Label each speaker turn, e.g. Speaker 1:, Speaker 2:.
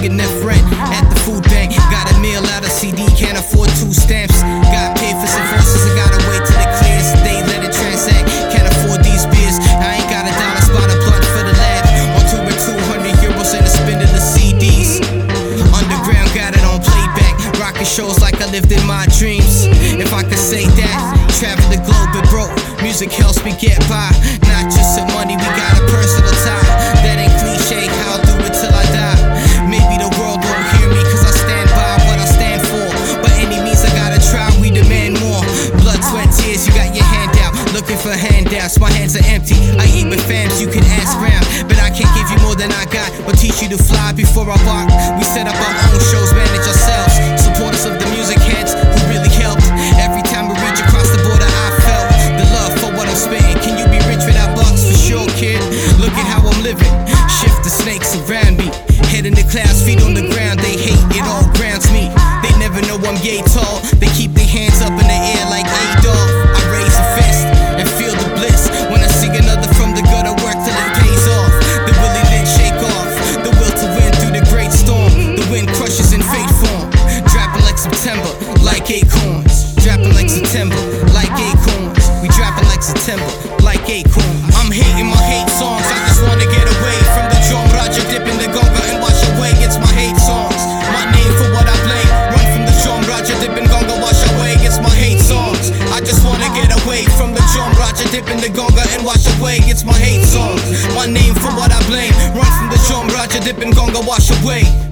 Speaker 1: nigga left rent at the food bank. Got a meal out of CD, can't afford 2 stamps. Got paid for some verses, I gotta wait till it clears. They let it transact, can't afford these beers. I ain't got a dollar, spot a blunt for the lab. On tour with 200 euros and a spin of the CDs. Underground got it on playback, rocking shows like I lived in my dreams. If I could say that, travel the globe and broke. Music helps me get by, not just some money, we got a personal tie. That ain't cliche, I'll do it till I die. Maybe the world won't hear me cause I stand by what I stand for. By any means I gotta try, we demand more. Blood, sweat, tears, you got your hand out, looking for handouts, my hands are empty. I eat with fams, you can ask round, but I can't give you more than I got, or teach you to fly before I walk. We set up our own shows, manage ourselves, supporters of the music heads who really helped. Every time we reach across the border I felt the love for what I'm spitting. Can you be rich without bucks? For sure, kid. Look at how I'm living, shift the snakes around me. Head in the clouds, feet on the ground, they hate, it all grounds me. They never know I'm yay tall, they keep their hands up in the air like A-Dog. I raise a fist and feel the bliss when I see another from the gutter work till it pays off. The Willie Lynch shake off, the will to win through the great storm. The wind crushes in fate form, dropping like September, like acorns. Dropping like September, like acorns. We dropping like September, like acorns. I'm hating my hate songs, I just wanna get away from the drum. Roger dipping the gonga and wash away, it's my hate songs. My name for what I play, run from the drum. Roger dipping gonga, wash away, it's my hate songs. I just wanna get away from the drum. Roger dipping the gonga and wash away, it's my hate songs. My name for what I blame, run from the drum. Roger dipping gonga, wash away.